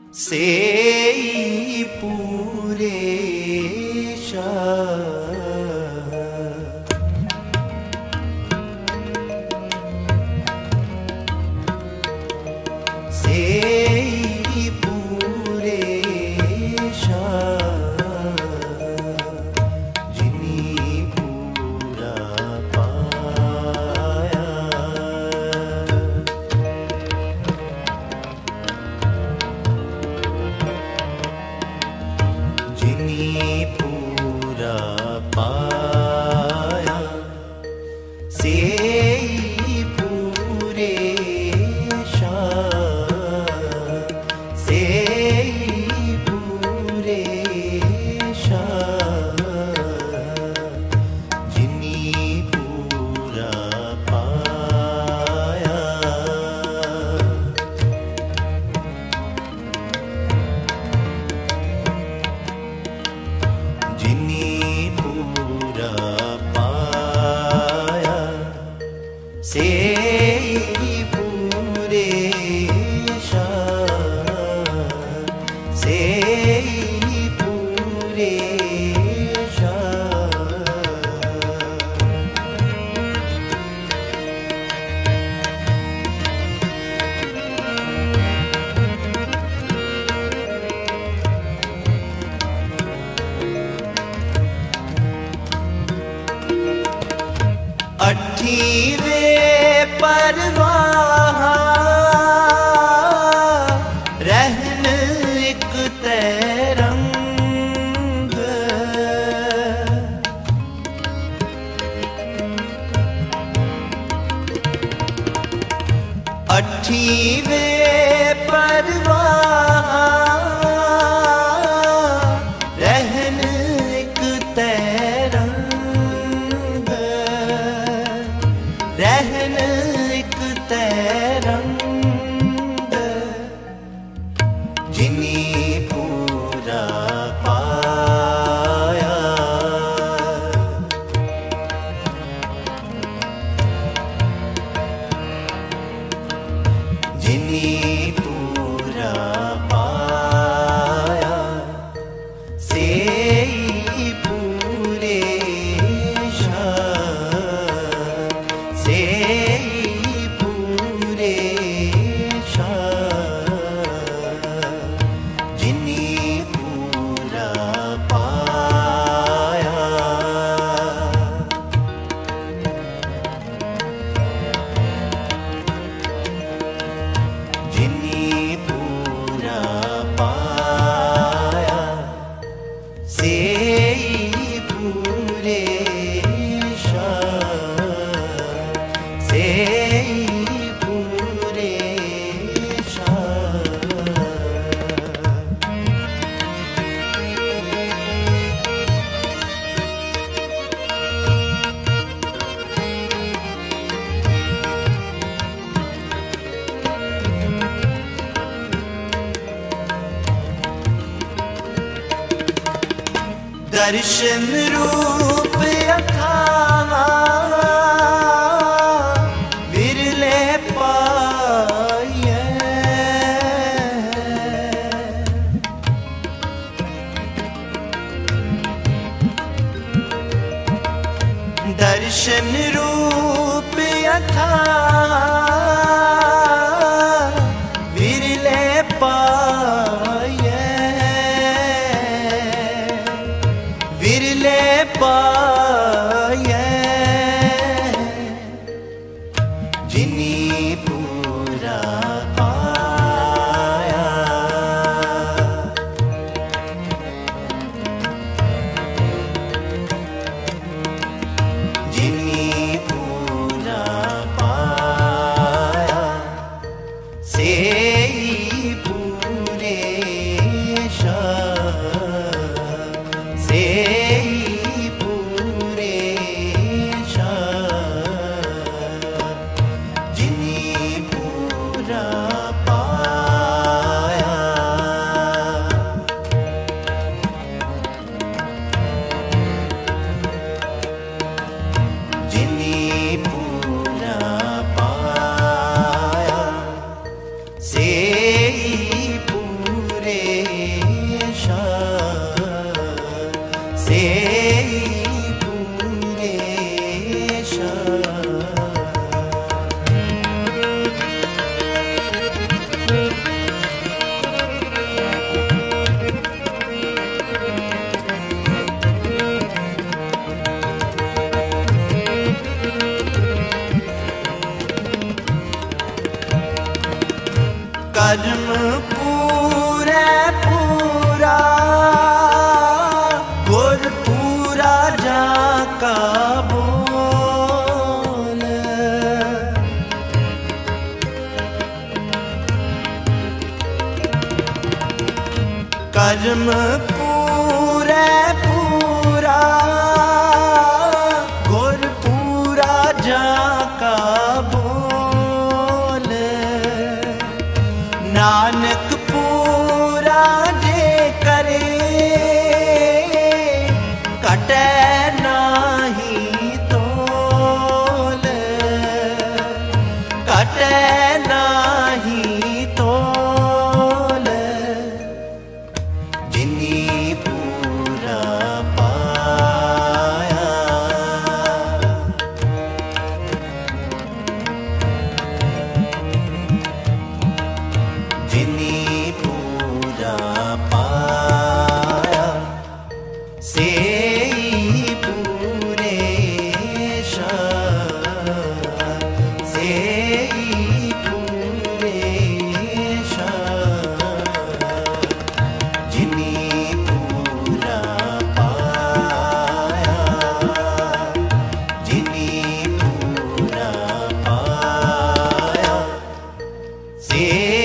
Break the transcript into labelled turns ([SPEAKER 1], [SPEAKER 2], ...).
[SPEAKER 1] सेई पूरे सेई पूरे जिनी पूरा पाया जिनी पूरा पाया सेई पूरे सेई पूरे जिनी पूरा पाया जिनी पूरा पाया सेई पूरे सेई पूरे अठीवें परवाह रहन एक तरंग अठीवें परवाह रहन एक तरंग रहन एक तरंग जिनी पूरा पाया जिनी पूरा पाया सेई पूरे सेई पूरे जिनी पूरा पाया जिनी पूरा पाया सेई पूरे सेई पूरे दर्शन रूप अखावा विरले पाइए दर्शन रूप अखावा विरले पाइए विरले पाया जिनी पूरा पाया जिनी पूरा पाया सेई पूरे सेई पूरे जिनी पूरा पाया जिनी पूरा पाया सेई पूरे कर्म पूरे पूरा गुर पूरा जाका बोल। कर्म पूरे पूरा गुर पूरा जाका बोल। नानक पूरा जे करे कटे नाही तोल। कटे नाही तोल। जिनी पूरा पाया जिनी पूरा पाया से पूरे से पूरे जिनी पूरा पाया जिनी पूरा पाया से